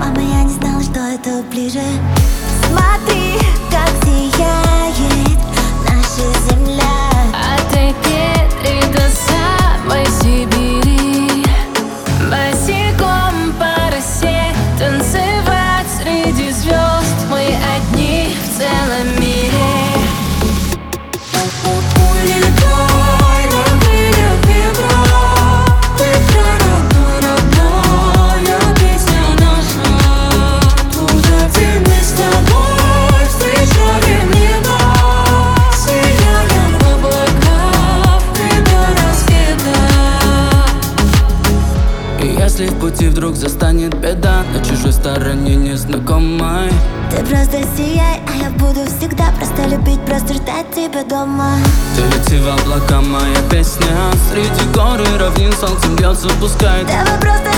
Мама, я не знала, что это ближе. Смотри, как сияет наша земля. От Петри до самой Сибири, босиком по росе танцевать среди звезд. Мы одни в целом мире. Улетай на крыльях ветра, родная песня наша. Туда, где мы с тобой встречаем небо, сияем в облаках и до рассвета. И если в пути вдруг застанет беда, на чужой стороне незнакомой, ты просто сияй, а я буду всегда просто любить, просто ждать тебя дома. ты лети в облака, моя песня. Среди гор и равнин солнцем бьется, пускай. Давай просто